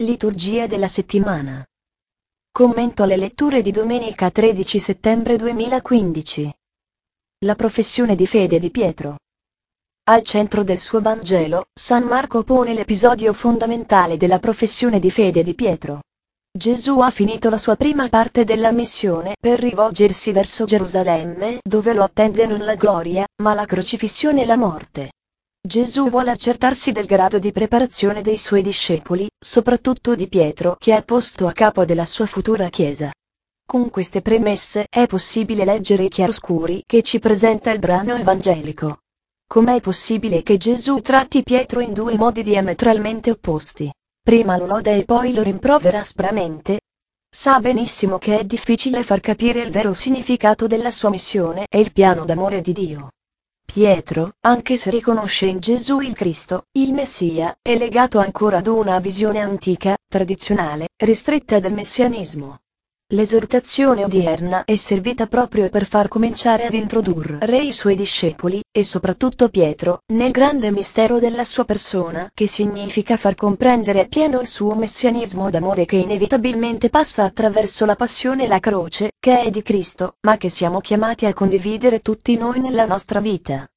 Liturgia della settimana. Commento alle letture di domenica 13 settembre 2015. La professione di fede di Pietro. Al centro del suo Vangelo, San Marco pone l'episodio fondamentale della professione di fede di Pietro. Gesù ha finito la sua prima parte della missione per rivolgersi verso Gerusalemme, dove lo attendono la gloria, ma la crocifissione e la morte. Gesù vuole accertarsi del grado di preparazione dei suoi discepoli, soprattutto di Pietro che è posto a capo della sua futura Chiesa. Con queste premesse è possibile leggere i chiaroscuri che ci presenta il brano evangelico. Com'è possibile che Gesù tratti Pietro in due modi diametralmente opposti? Prima lo loda e poi lo rimprovera aspramente? Sa benissimo che è difficile far capire il vero significato della sua missione e il piano d'amore di Dio. Pietro, anche se riconosce in Gesù il Cristo, il Messia, è legato ancora ad una visione antica, tradizionale, ristretta del messianismo. L'esortazione odierna è servita proprio per far cominciare ad introdurre i suoi discepoli, e soprattutto Pietro, nel grande mistero della sua persona, che significa far comprendere appieno il suo messianismo d'amore che inevitabilmente passa attraverso la passione e la croce, che è di Cristo, ma che siamo chiamati a condividere tutti noi nella nostra vita.